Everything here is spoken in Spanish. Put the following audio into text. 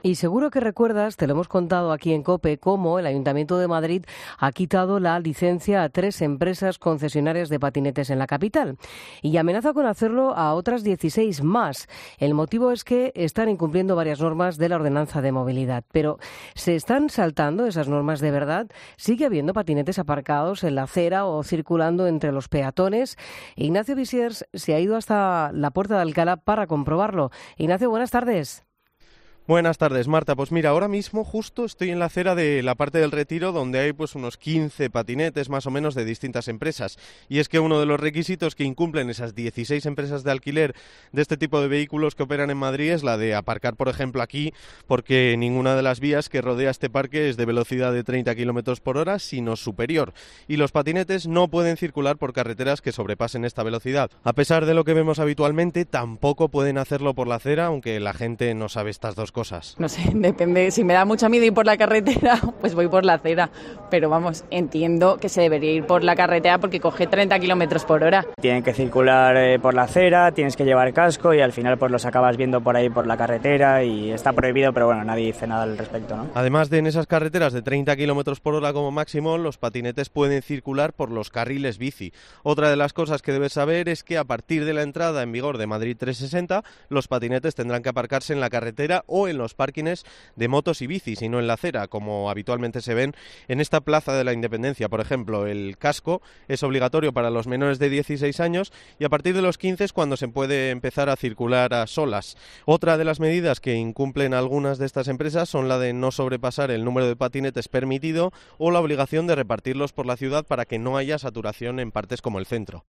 Y seguro que recuerdas, te lo hemos contado aquí en COPE, cómo el Ayuntamiento de Madrid ha quitado la licencia a 3 empresas concesionarias de patinetes en la capital y amenaza con hacerlo a otras 16 más. El motivo es que están incumpliendo varias normas de la Ordenanza de Movilidad. Pero ¿se están saltando esas normas de verdad? ¿Sigue habiendo patinetes aparcados en la acera o circulando entre los peatones? Ignacio Visiers se ha ido hasta la Puerta de Alcalá para comprobarlo. Ignacio, buenas tardes. Buenas tardes, Marta. Pues mira, ahora mismo justo estoy en la acera de la parte del Retiro, donde hay pues unos 15 patinetes más o menos de distintas empresas. Y es que uno de los requisitos que incumplen esas 16 empresas de alquiler de este tipo de vehículos que operan en Madrid es la de aparcar, por ejemplo, aquí, porque ninguna de las vías que rodea este parque es de velocidad de 30 km por hora, sino superior. Y los patinetes no pueden circular por carreteras que sobrepasen esta velocidad. A pesar de lo que vemos habitualmente, tampoco pueden hacerlo por la acera, aunque la gente no sabe estas dos cosas. No sé, depende. Si me da mucho miedo ir por la carretera, pues voy por la acera. Pero vamos, entiendo que se debería ir por la carretera porque coge 30 kilómetros por hora. Tienen que circular por la acera, tienes que llevar casco y al final pues los acabas viendo por ahí por la carretera y está prohibido, pero bueno, nadie dice nada al respecto, ¿no? Además de en esas carreteras de 30 kilómetros por hora como máximo, los patinetes pueden circular por los carriles bici. Otra de las cosas que debes saber es que a partir de la entrada en vigor de Madrid 360, los patinetes tendrán que aparcarse en la carretera o en los parkings de motos y bicis y no en la acera, como habitualmente se ven en esta Plaza de la Independencia. Por ejemplo, el casco es obligatorio para los menores de 16 años y a partir de los 15 es cuando se puede empezar a circular a solas. Otra de las medidas que incumplen algunas de estas empresas son la de no sobrepasar el número de patinetes permitido o la obligación de repartirlos por la ciudad para que no haya saturación en partes como el centro.